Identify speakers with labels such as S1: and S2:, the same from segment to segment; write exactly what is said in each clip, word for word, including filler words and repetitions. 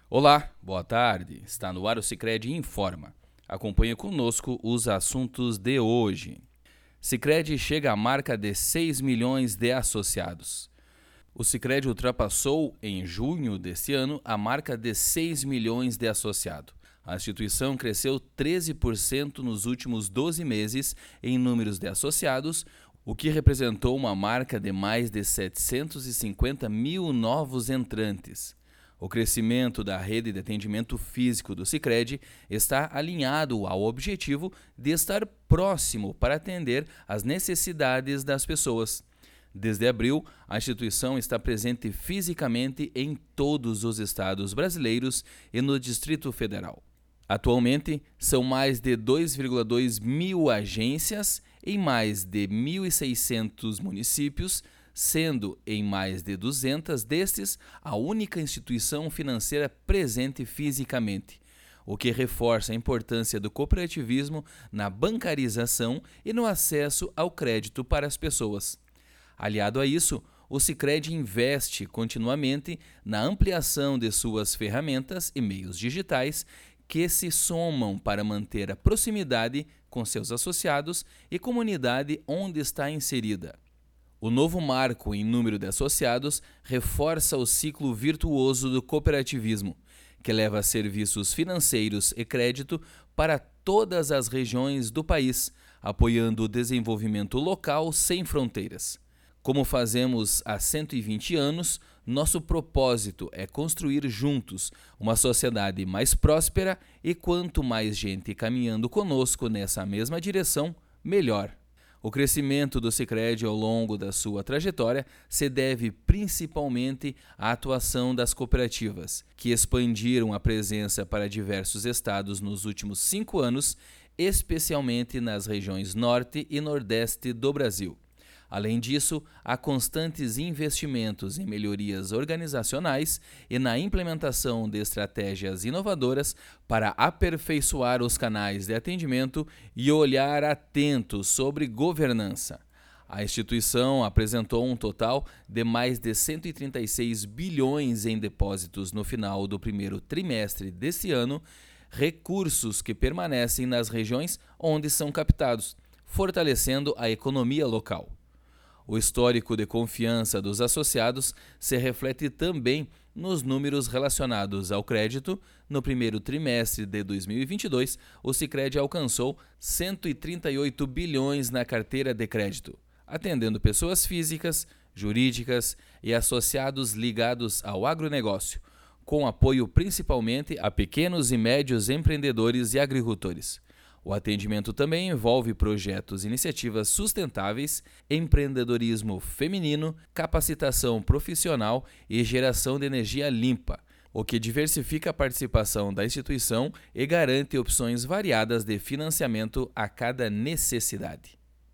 S1: Olá, boa tarde. Está no ar o Sicredi Informa. Acompanhe conosco os assuntos de hoje. Sicredi chega à marca de seis milhões de associados. O Sicredi ultrapassou, em junho deste ano, a marca de seis milhões de associados. A instituição cresceu treze por cento nos últimos doze meses em números de associados, o que representou uma marca de mais de setecentos e cinquenta mil novos entrantes. O crescimento da rede de atendimento físico do Sicredi está alinhado ao objetivo de estar próximo para atender às necessidades das pessoas. Desde abril, a instituição está presente fisicamente em todos os estados brasileiros e no Distrito Federal. Atualmente, são mais de dois vírgula dois mil agências em mais de mil e seiscentos municípios, sendo em mais de duzentas destes a única instituição financeira presente fisicamente, o que reforça a importância do cooperativismo na bancarização e no acesso ao crédito para as pessoas. Aliado a isso, o Sicredi investe continuamente na ampliação de suas ferramentas e meios digitais que se somam para manter a proximidade com seus associados e comunidade onde está inserida. O novo marco em número de associados reforça o ciclo virtuoso do cooperativismo, que leva serviços financeiros e crédito para todas as regiões do país, apoiando o desenvolvimento local sem fronteiras. Como fazemos há cento e vinte anos, nosso propósito é construir juntos uma sociedade mais próspera e quanto mais gente caminhando conosco nessa mesma direção, melhor. O crescimento do Sicredi ao longo da sua trajetória se deve principalmente à atuação das cooperativas, que expandiram a presença para diversos estados nos últimos cinco anos, especialmente nas regiões Norte e Nordeste do Brasil. Além disso, há constantes investimentos em melhorias organizacionais e na implementação de estratégias inovadoras para aperfeiçoar os canais de atendimento e olhar atento sobre governança. A instituição apresentou um total de mais de cento e trinta e seis bilhões em depósitos no final do primeiro trimestre deste ano, recursos que permanecem nas regiões onde são captados, fortalecendo a economia local. O histórico de confiança dos associados se reflete também nos números relacionados ao crédito. No primeiro trimestre de dois mil e vinte e dois, o Sicredi alcançou cento e trinta e oito bilhões na carteira de crédito, atendendo pessoas físicas, jurídicas e associados ligados ao agronegócio, com apoio principalmente a pequenos e médios empreendedores e agricultores. O atendimento também envolve projetos e iniciativas sustentáveis, empreendedorismo feminino, capacitação profissional e geração de energia limpa, o que diversifica a participação da instituição e garante opções variadas de financiamento a cada necessidade.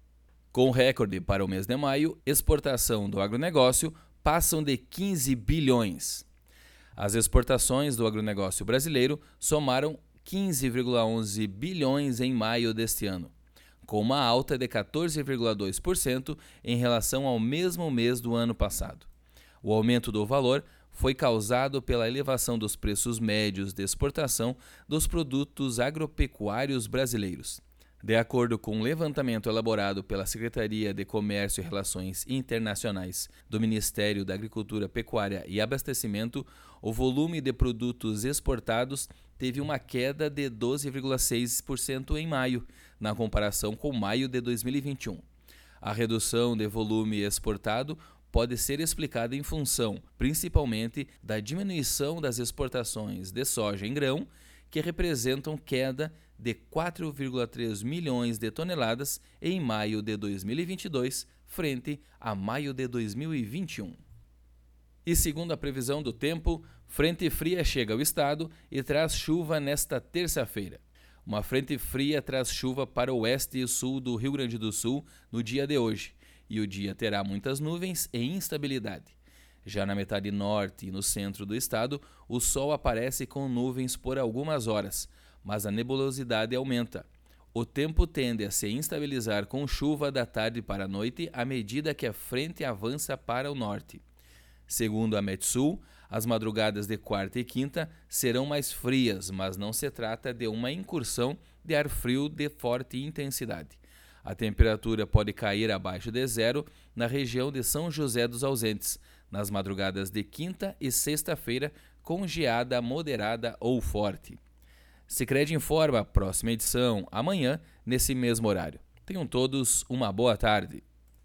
S1: Com recorde para o mês de maio, exportação do agronegócio passam de quinze bilhões. As exportações do agronegócio brasileiro somaram quinze vírgula onze bilhões em maio deste ano, com uma alta de quatorze vírgula dois por cento em relação ao mesmo mês do ano passado. O aumento do valor foi causado pela elevação dos preços médios de exportação dos produtos agropecuários brasileiros. De acordo com um levantamento elaborado pela Secretaria de Comércio e Relações Internacionais do Ministério da Agricultura, Pecuária e Abastecimento, o volume de produtos exportados teve uma queda de doze vírgula seis por cento em maio, na comparação com maio de dois mil e vinte e um. A redução de volume exportado pode ser explicada em função, principalmente, da diminuição das exportações de soja em grão, que representam queda de quatro vírgula três milhões de toneladas em maio de dois mil e vinte e dois, frente a maio de dois mil e vinte e um. E segundo a previsão do tempo, frente fria chega ao estado e traz chuva nesta terça-feira. Uma frente fria traz chuva para o oeste e sul do Rio Grande do Sul no dia de hoje, e o dia terá muitas nuvens e instabilidade. Já na metade norte e no centro do estado, o sol aparece com nuvens por algumas horas, mas a nebulosidade aumenta. O tempo tende a se instabilizar com chuva da tarde para a noite à medida que a frente avança para o norte. Segundo a Metsul, As madrugadas de quarta e quinta serão mais frias, mas não se trata de uma incursão de ar frio de forte intensidade. A temperatura pode cair abaixo de zero na região de São José dos Ausentes, nas madrugadas de quinta e sexta-feira, com geada moderada ou forte. Sicredi informa, próxima edição, amanhã, nesse mesmo horário. Tenham todos uma boa tarde.